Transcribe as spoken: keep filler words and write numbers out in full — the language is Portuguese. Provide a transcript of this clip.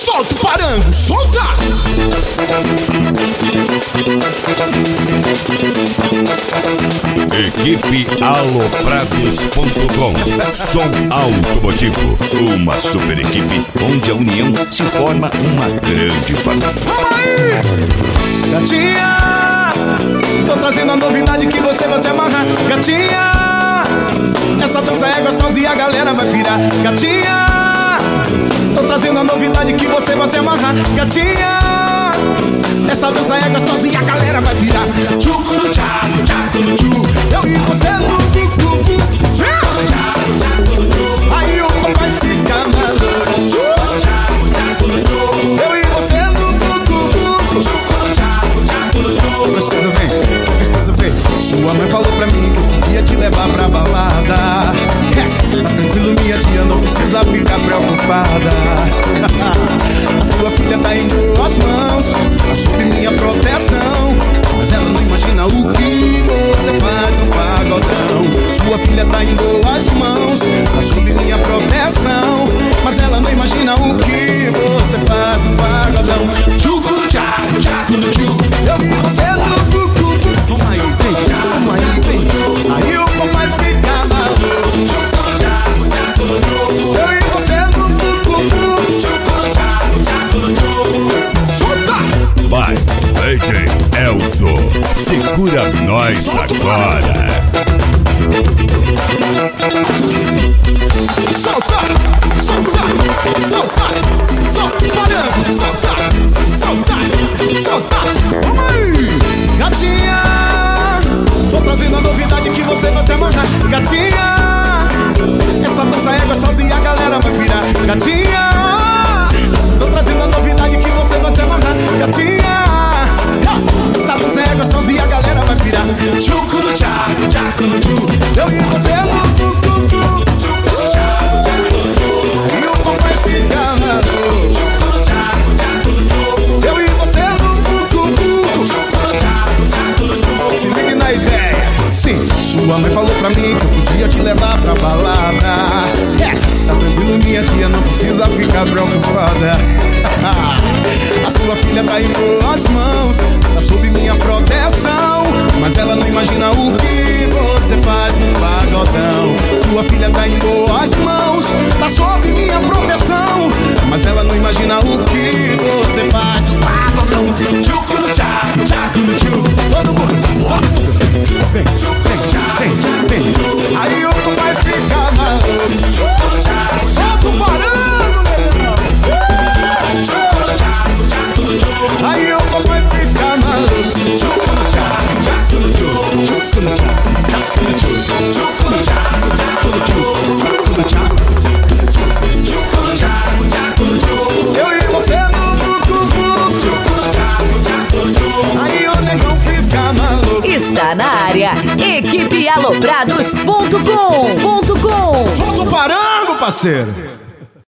Solta o parango, solta! Equipe Aloprados ponto com. Som automotivo. Uma super equipe onde a união se forma uma grande família. Vamos aí! Gatinha, tô trazendo a novidade que você vai se amarrar. Gatinha, essa dança é gostosa e a galera vai pirar. Gatinha, tô trazendo a novidade que você vai se amarrar. Gatinha, essa dança é gostosa e a galera vai pirar. Tchucu no tchaco, tchaco no tchu. Eu e você no bucu. Aí o pau vai ficar maluco. Eu e você no bucu. Gostoso bem, gostoso bem. Sua mãe falou pra mim que eu podia te levar pra balada. É, tá tranquilo minha tia, não precisa ficar preocupada. A sua filha tá em boas mãos, tá sob minha proteção. Mas ela não imagina o que você faz no pagodão. Sua filha tá em boas mãos, tá sob minha proteção. Mas ela não imagina o que você faz no pagodão. Tchucu no tchaco, tchaco no tchu. Eu vi você no bucu. Vamos aí, vem, vamos aí, vem. Aí o pau vai ficar maluco. Eu e você no bucu. Solta! Vai, D J Elzo, segura nós agora. Solta, solta, solta, solta, parando, solta, solta, solta. Vamos aí! Gatinha, tô trazendo a novidade que você vai se amarrar. Gatinha, essa dança é gostosa e a galera vai virar. Gatinha, tô trazendo a novidade que você vai se amarrar. Gatinha, essa dança é gostosa e a galera vai virar. Tchucu no tchaco, tchaco no tchu. Eu e você no bucu. E o pau vai ficar maluco. Eu e você no bucu. Se ligue na ideia. Sim, sua mãe falou pra mim que eu podia te levar pra balada. É, tá tranquilo minha tia, não precisa ficar preocupada. A sua filha tá em boas mãos, tá sob minha proteção. Mas ela não imagina o que você faz no pagodão. Sua filha tá em boas mãos, tá sob minha proteção. Mas ela não imagina o que você faz no pagodão. Tchucu no tchaco, tchaco no tchu. Todo mundo, todo mundo. Vem, vem, vem, vem. Aí o pau vai ficar maluco. Solta o parango, meu irmão. Aí o pau vai ficar maluco. Tchucu no tchaco, tchaco no tchu. Tchucu no tchaco, tchaco no tchu. Tchucu no tchaco, tchaco no tchu. Tchucu no tchaco, tchucu no tchaco, tchaco no tchu. Eu e você no bucu. Tchucu no tchaco, tchaco no tchu. Aí o negão fica maluco. Está na área, equipe Aloprados ponto com. Solta o parango, parceiro.